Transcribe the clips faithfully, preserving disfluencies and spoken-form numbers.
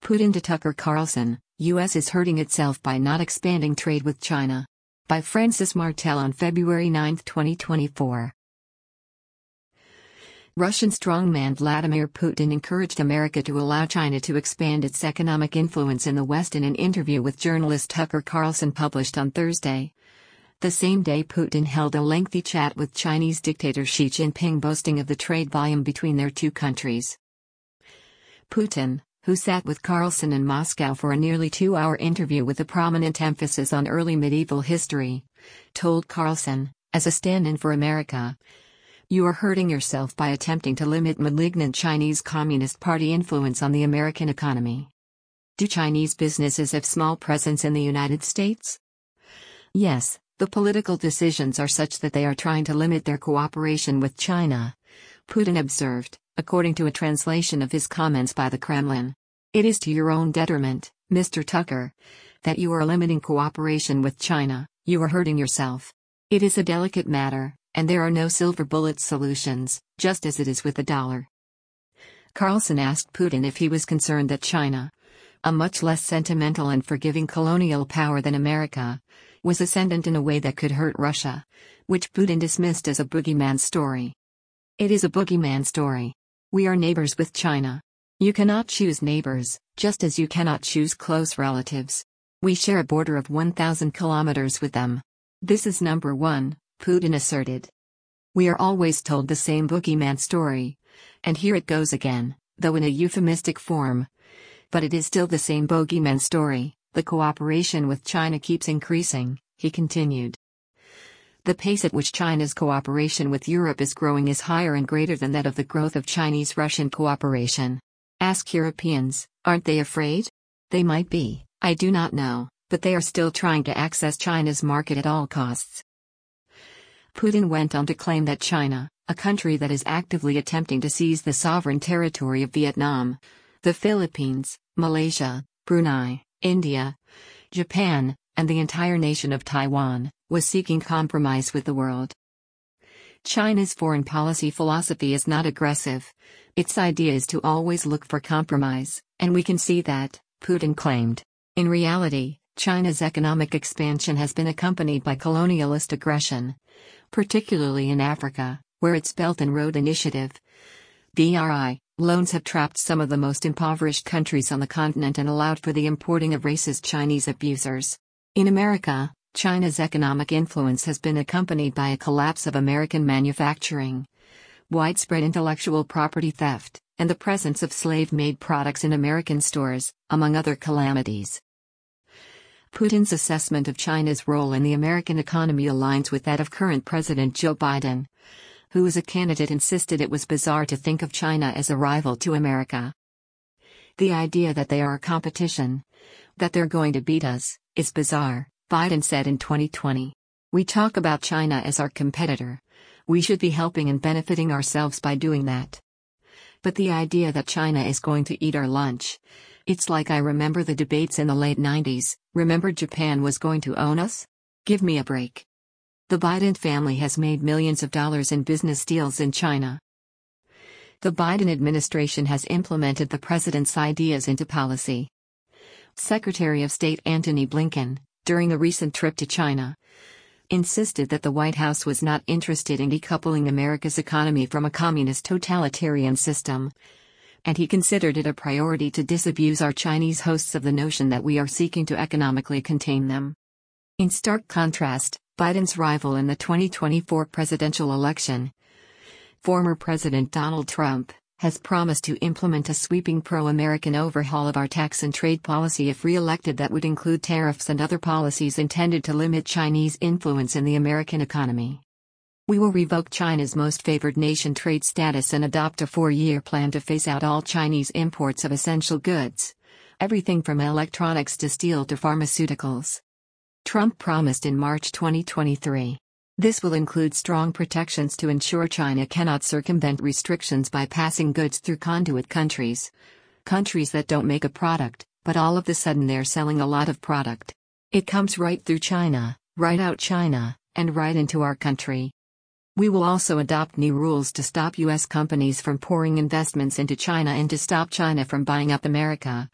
Putin to Tucker Carlson, U S is hurting itself by not expanding trade with China. By Francis Martel on February ninth, twenty twenty-four. Russian strongman Vladimir Putin encouraged America to allow China to expand its economic influence in the West in an interview with journalist Tucker Carlson published on Thursday. The same day Putin held a lengthy chat with Chinese dictator Xi Jinping, boasting of the trade volume between their two countries. Putin, who sat with Carlson in Moscow for a nearly two-hour interview with a prominent emphasis on early medieval history, told Carlson, as a stand-in for America, "You are hurting yourself by attempting to limit malignant Chinese Communist Party influence on the American economy. Do Chinese businesses have small presence in the United States? Yes, the political decisions are such that they are trying to limit their cooperation with China," Putin observed, according to a translation of his comments by the Kremlin. "It is to your own detriment, Mister Tucker, that you are limiting cooperation with China. You are hurting yourself. It is a delicate matter, and there are no silver bullet solutions, just as it is with the dollar." Carlson asked Putin if he was concerned that China, a much less sentimental and forgiving colonial power than America, was ascendant in a way that could hurt Russia, which Putin dismissed as a boogeyman story. "It is a boogeyman story. We are neighbors with China. You cannot choose neighbors, just as you cannot choose close relatives. We share a border of one thousand kilometers with them. This is number one," Putin asserted. "We are always told the same boogeyman story. And here it goes again, though in a euphemistic form. But it is still the same boogeyman story. The cooperation with China keeps increasing," he continued. "The pace at which China's cooperation with Europe is growing is higher and greater than that of the growth of Chinese-Russian cooperation. Ask Europeans, aren't they afraid? They might be, I do not know, but they are still trying to access China's market at all costs." Putin went on to claim that China, a country that is actively attempting to seize the sovereign territory of Vietnam, the Philippines, Malaysia, Brunei, India, Japan, and the entire nation of Taiwan, was seeking compromise with the world. China's foreign policy philosophy is not aggressive. Its idea is to always look for compromise, and we can see that, Putin claimed. In reality, China's economic expansion has been accompanied by colonialist aggression, particularly in Africa, where its Belt and Road Initiative (B R I) loans have trapped some of the most impoverished countries on the continent and allowed for the importing of racist Chinese abusers. In America, China's economic influence has been accompanied by a collapse of American manufacturing, widespread intellectual property theft, and the presence of slave-made products in American stores, among other calamities. Putin's assessment of China's role in the American economy aligns with that of current President Joe Biden, who as a candidate insisted it was bizarre to think of China as a rival to America. "The idea that they are a competition, that they're going to beat us, is bizarre," Biden said in twenty twenty. "We talk about China as our competitor. We should be helping and benefiting ourselves by doing that. But the idea that China is going to eat our lunch, it's like I remember the debates in the late nineties, remember Japan was going to own us? Give me a break." The Biden family has made millions of dollars in business deals in China. The Biden administration has implemented the president's ideas into policy. Secretary of State Antony Blinken, during a recent trip to China, insisted that the White House was not interested in decoupling America's economy from a communist totalitarian system, and he considered it a priority to disabuse our Chinese hosts of the notion that we are seeking to economically contain them. In stark contrast, Biden's rival in the twenty twenty-four presidential election, former President Donald Trump, has promised to implement a sweeping pro-American overhaul of our tax and trade policy if re-elected that would include tariffs and other policies intended to limit Chinese influence in the American economy. "We will revoke China's most favored nation trade status and adopt a four-year plan to phase out all Chinese imports of essential goods, everything from electronics to steel to pharmaceuticals," Trump promised in March twenty twenty-three. This will include strong protections to ensure China cannot circumvent restrictions by passing goods through conduit countries. Countries that don't make a product, but all of the sudden they're selling a lot of product. It comes right through China, right out China, and right into our country. We will also adopt new rules to stop U S companies from pouring investments into China and to stop China from buying up America,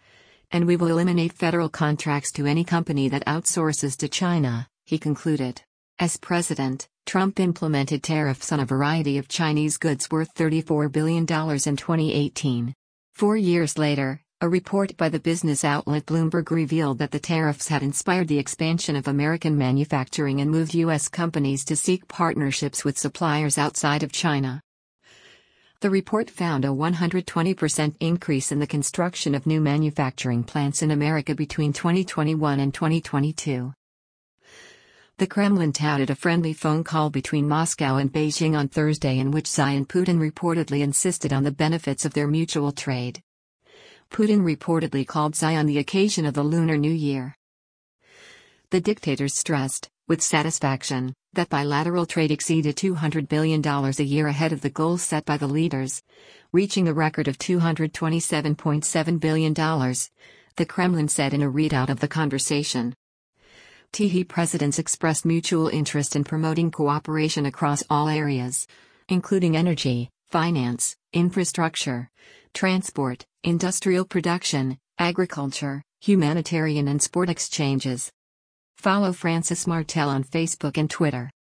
And we will eliminate federal contracts to any company that outsources to China, he concluded. As president, Trump implemented tariffs on a variety of Chinese goods worth thirty-four billion dollars in twenty eighteen. Four years later, a report by the business outlet Bloomberg revealed that the tariffs had inspired the expansion of American manufacturing and moved U S companies to seek partnerships with suppliers outside of China. The report found a one hundred twenty percent increase in the construction of new manufacturing plants in America between twenty twenty-one and twenty twenty-two. The Kremlin touted a friendly phone call between Moscow and Beijing on Thursday in which Xi and Putin reportedly insisted on the benefits of their mutual trade. Putin reportedly called Xi on the occasion of the Lunar New Year. The dictators stressed, with satisfaction, that bilateral trade exceeded two hundred billion dollars a year ahead of the goal set by the leaders, reaching a record of two hundred twenty-seven point seven billion dollars, the Kremlin said in a readout of the conversation. T presidents expressed mutual interest in promoting cooperation across all areas, including energy, finance, infrastructure, transport, industrial production, agriculture, humanitarian and sport exchanges. Follow Francis Martel on Facebook and Twitter.